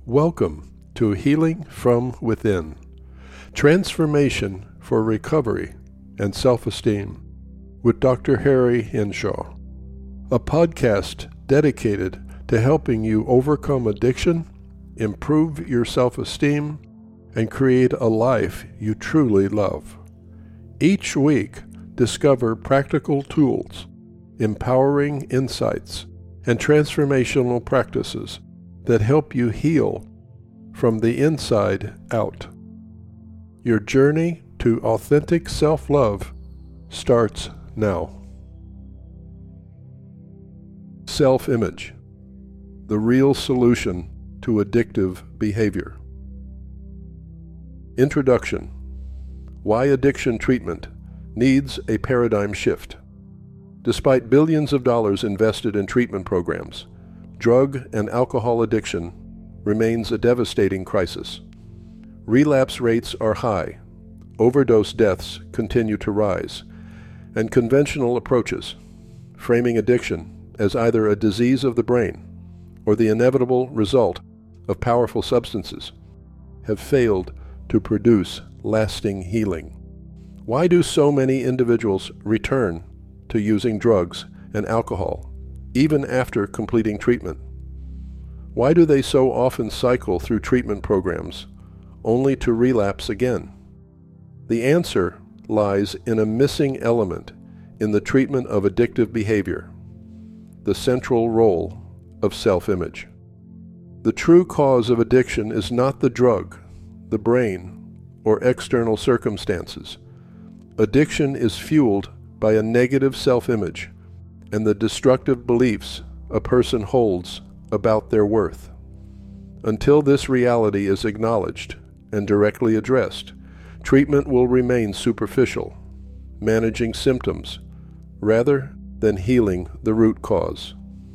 Welcome to Healing from Within, Transformation for Recovery and Self-Esteem with Dr. Harry Henshaw, a podcast dedicated to helping you overcome addiction, improve your self-esteem, and create a life you truly love. Each week, discover practical tools, empowering insights, and transformational practices that help you heal from the inside out. Your journey to authentic self-love starts now. Self-image, the real solution to addictive behavior. Introduction: Why addiction treatment needs a paradigm shift. Despite billions of dollars invested in treatment programs, drug and alcohol addiction remains a devastating crisis. Relapse rates are high, overdose deaths continue to rise, and conventional approaches, framing addiction as either a disease of the brain or the inevitable result of powerful substances, have failed to produce lasting healing. Why do so many individuals return to using drugs and alcohol even after completing treatment? Why do they so often cycle through treatment programs only to relapse again? The answer lies in a missing element in the treatment of addictive behavior: the central role of self-image. The true cause of addiction is not the drug, the brain, or external circumstances. Addiction is fueled by a negative self-image and the destructive beliefs a person holds about their worth. Until this reality is acknowledged and directly addressed, treatment will remain superficial, managing symptoms rather than healing the root cause.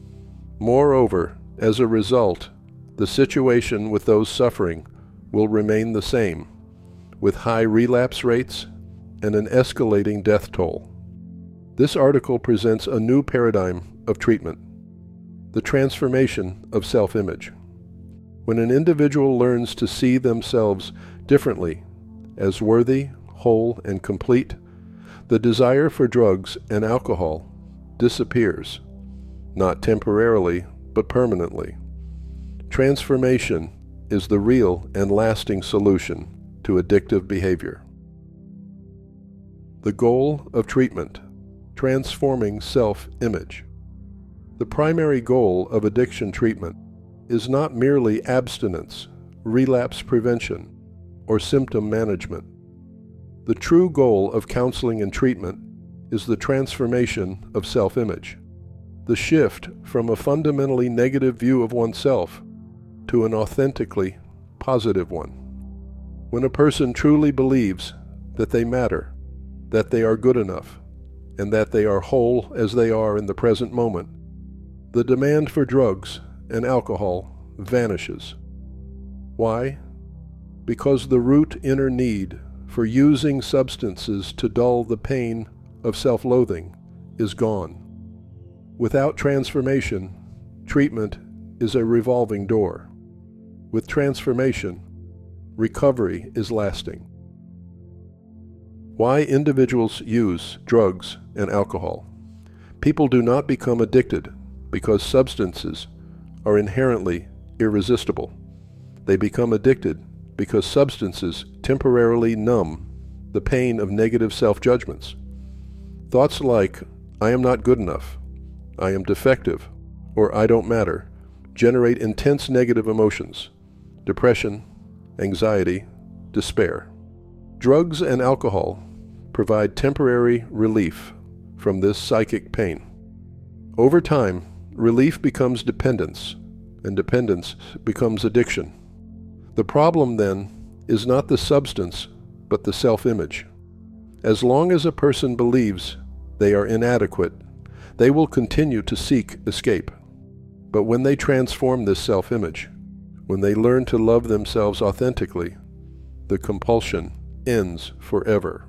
Moreover, as a result, the situation with those suffering will remain the same, with high relapse rates and an escalating death toll. This article presents a new paradigm of treatment: the transformation of self-image. When an individual learns to see themselves differently, as worthy, whole, and complete, the desire for drugs and alcohol disappears, not temporarily, but permanently. Transformation is the real and lasting solution to addictive behavior. The goal of treatment: transforming self-image. The primary goal of addiction treatment is not merely abstinence, relapse prevention, or symptom management. The true goal of counseling and treatment is the transformation of self-image, the shift from a fundamentally negative view of oneself to an authentically positive one. When a person truly believes that they matter, that they are good enough, and that they are whole as they are in the present moment, the demand for drugs and alcohol vanishes. Why? Because the root inner need for using substances to dull the pain of self-loathing is gone. Without transformation, treatment is a revolving door. With transformation, recovery is lasting. Why individuals use drugs and alcohol? People do not become addicted because substances are inherently irresistible. They become addicted because substances temporarily numb the pain of negative self-judgments. Thoughts like, "I am not good enough," "I am defective," or "I don't matter," generate intense negative emotions: depression, anxiety, despair. Drugs and alcohol provide temporary relief from this psychic pain. Over time, relief becomes dependence, and dependence becomes addiction. The problem, then, is not the substance, but the self-image. As long as a person believes they are inadequate, they will continue to seek escape. But when they transform this self-image, when they learn to love themselves authentically, the compulsion ends forever.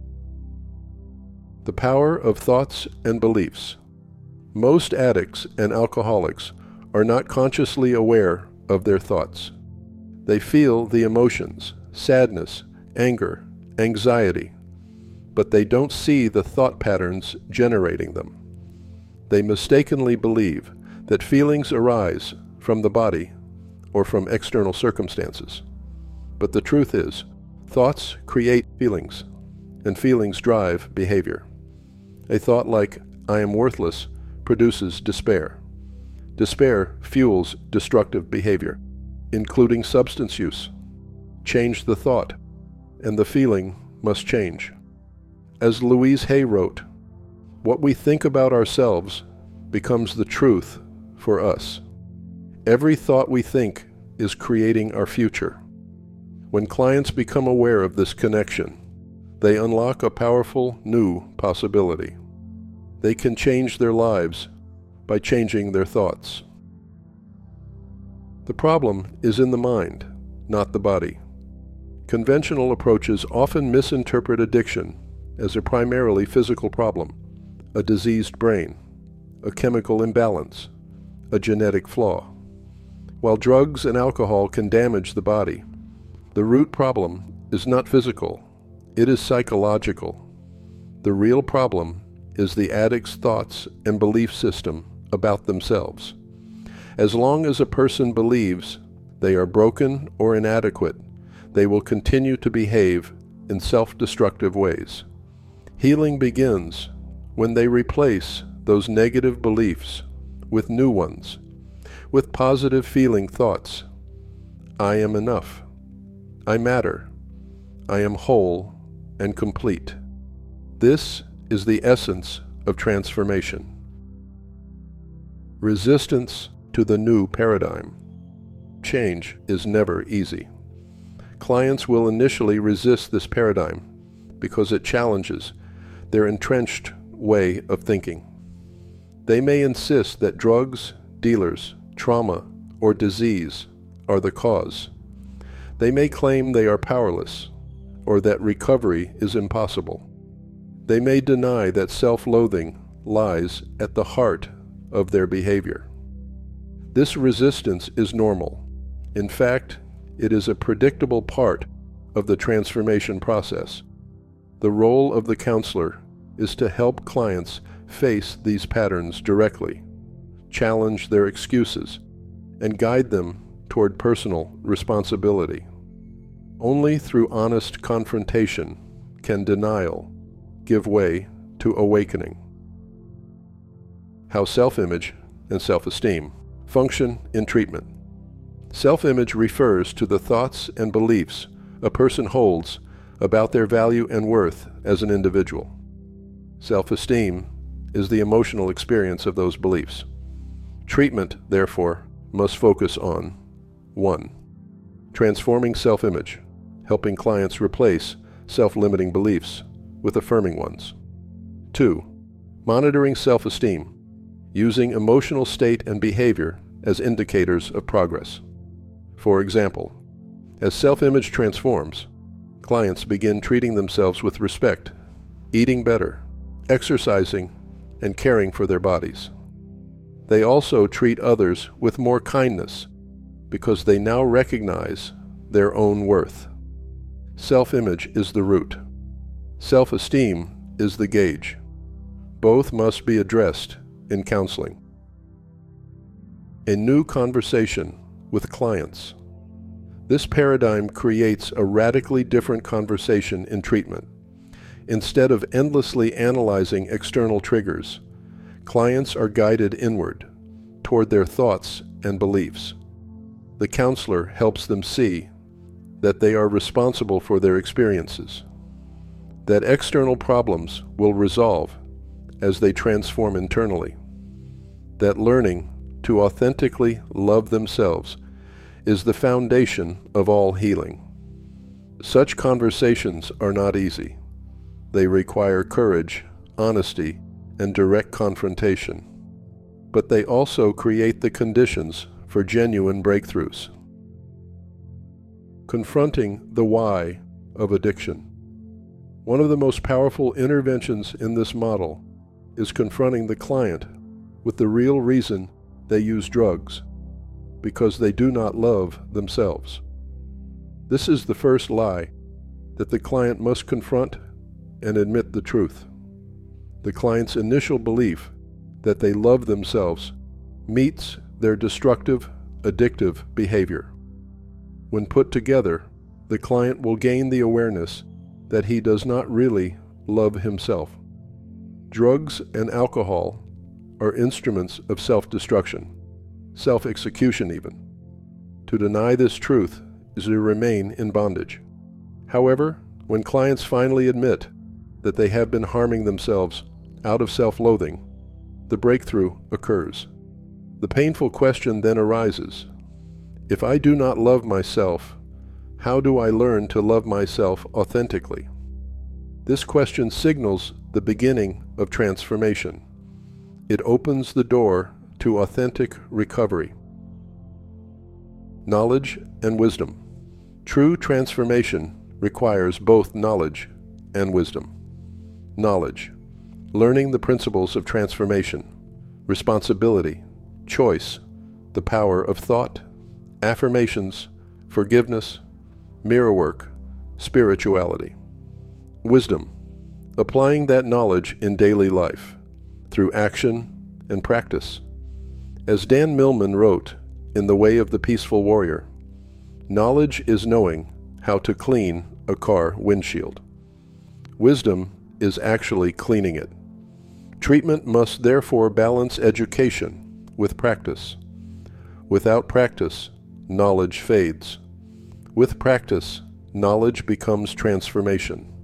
The power of thoughts and beliefs. Most addicts and alcoholics are not consciously aware of their thoughts. They feel the emotions, sadness, anger, anxiety, but they don't see the thought patterns generating them. They mistakenly believe that feelings arise from the body or from external circumstances. But the truth is, thoughts create feelings, and feelings drive behavior. A thought like, "I am worthless," produces despair. Despair fuels destructive behavior, including substance use. Change the thought, and the feeling must change. As Louise Hay wrote, "What we think about ourselves becomes the truth for us. Every thought we think is creating our future." When clients become aware of this connection, they unlock a powerful new possibility. They can change their lives by changing their thoughts. The problem is in the mind, not the body. Conventional approaches often misinterpret addiction as a primarily physical problem, a diseased brain, a chemical imbalance, a genetic flaw. While drugs and alcohol can damage the body, the root problem is not physical, it is psychological. The real problem is the addict's thoughts and belief system about themselves. As long as a person believes they are broken or inadequate, they will continue to behave in self-destructive ways. Healing begins when they replace those negative beliefs with new ones, with positive feeling thoughts. I am enough. I matter. I am whole and complete. This is the essence of transformation. Resistance to the new paradigm. Change is never easy. Clients will initially resist this paradigm because it challenges their entrenched way of thinking. They may insist that drugs, dealers, trauma, or disease are the cause. They may claim they are powerless or that recovery is impossible. They may deny that self-loathing lies at the heart of their behavior. This resistance is normal. In fact, it is a predictable part of the transformation process. The role of the counselor is to help clients face these patterns directly, challenge their excuses, and guide them toward personal responsibility. Only through honest confrontation can denial give way to awakening. How self-image and self-esteem function in treatment. Self-image refers to the thoughts and beliefs a person holds about their value and worth as an individual. Self-esteem is the emotional experience of those beliefs. Treatment, therefore, must focus on 1. Transforming self-image, helping clients replace self-limiting beliefs with affirming ones. 2. Monitoring self-esteem, using emotional state and behavior as indicators of progress. For example, as self-image transforms, clients begin treating themselves with respect, eating better, exercising, and caring for their bodies. They also treat others with more kindness because they now recognize their own worth. Self-image is the root. Self-esteem is the gauge. Both must be addressed in counseling. A new conversation with clients. This paradigm creates a radically different conversation in treatment. Instead of endlessly analyzing external triggers, clients are guided inward, toward their thoughts and beliefs. The counselor helps them see that they are responsible for their experiences, that external problems will resolve as they transform internally, that learning to authentically love themselves is the foundation of all healing. Such conversations are not easy. They require courage, honesty, and direct confrontation. But they also create the conditions for genuine breakthroughs. Confronting the why of addiction. One of the most powerful interventions in this model is confronting the client with the real reason they use drugs, because they do not love themselves. This is the first lie that the client must confront and admit the truth. The client's initial belief that they love themselves meets their destructive, addictive behavior. When put together, the client will gain the awareness that he does not really love himself. Drugs and alcohol are instruments of self-destruction, self-execution even. To deny this truth is to remain in bondage. However, when clients finally admit that they have been harming themselves out of self-loathing, the breakthrough occurs. The painful question then arises: if I do not love myself, how do I learn to love myself authentically? This question signals the beginning of transformation. It opens the door to authentic recovery. Knowledge and wisdom. True transformation requires both knowledge and wisdom. Knowledge, learning the principles of transformation, responsibility, choice, the power of thought, affirmations, forgiveness, mirror work, spirituality. Wisdom, applying that knowledge in daily life, through action and practice. As Dan Millman wrote in The Way of the Peaceful Warrior, knowledge is knowing how to clean a car windshield. Wisdom is actually cleaning it. Treatment must therefore balance education with practice. Without practice, knowledge fades. With practice, knowledge becomes transformation.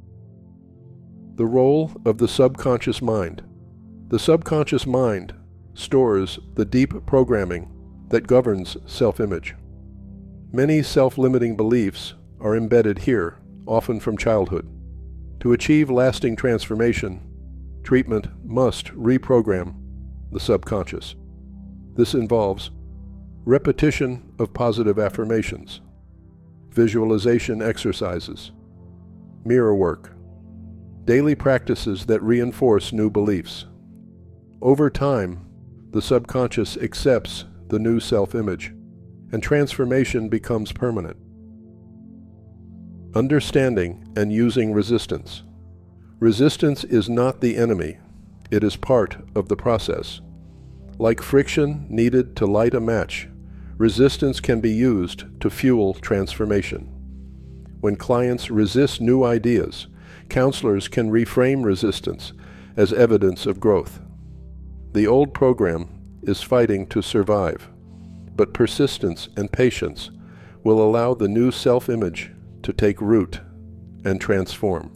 The role of the subconscious mind. The subconscious mind stores the deep programming that governs self-image. Many self-limiting beliefs are embedded here, often from childhood. To achieve lasting transformation, treatment must reprogram the subconscious. This involves repetition of positive affirmations, visualization exercises, mirror work, daily practices that reinforce new beliefs. Over time, the subconscious accepts the new self-image, and transformation becomes permanent. Understanding and using resistance. Resistance is not the enemy, it is part of the process. Like friction needed to light a match, resistance can be used to fuel transformation. When clients resist new ideas, counselors can reframe resistance as evidence of growth. The old program is fighting to survive, but persistence and patience will allow the new self-image to take root and transform.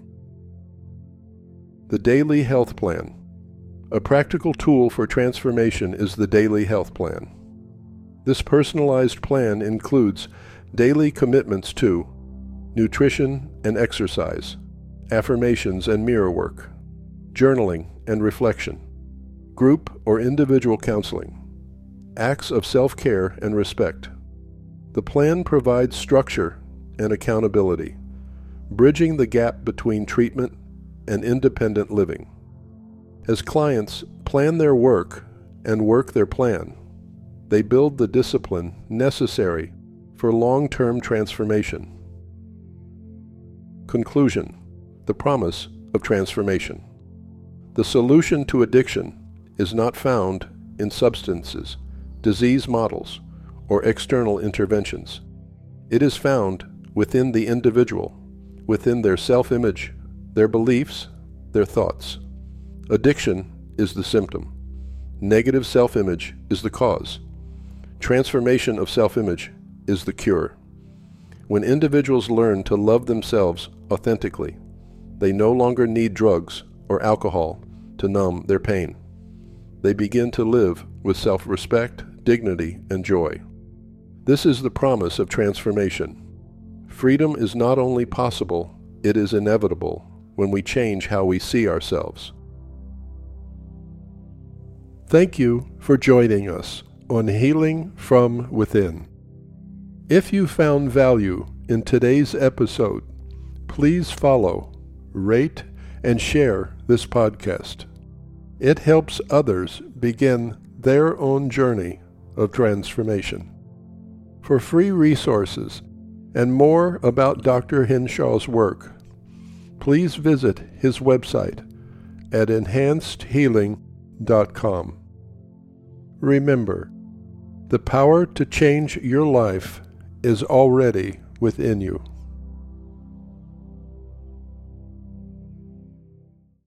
The Daily Health Plan. A practical tool for transformation is the Daily Health Plan. This personalized plan includes daily commitments to nutrition and exercise, affirmations and mirror work, journaling and reflection, group or individual counseling, acts of self-care and respect. The plan provides structure and accountability, bridging the gap between treatment and independent living. As clients plan their work and work their plan, they build the discipline necessary for long-term transformation. Conclusion: the promise of transformation. The solution to addiction is not found in substances, disease models, or external interventions. It is found within the individual, within their self-image, their beliefs, their thoughts. Addiction is the symptom. Negative self-image is the cause. Transformation of self-image is the cure. When individuals learn to love themselves authentically, they no longer need drugs or alcohol to numb their pain. They begin to live with self-respect, dignity, and joy. This is the promise of transformation. Freedom is not only possible, it is inevitable when we change how we see ourselves. Thank you for joining us on Healing from Within. If you found value in today's episode, please follow, rate, and share this podcast. It helps others begin their own journey of transformation. For free resources and more about Dr. Hinshaw's work, please visit his website at enhancedhealing.com. Remember, the power to change your life is already within you.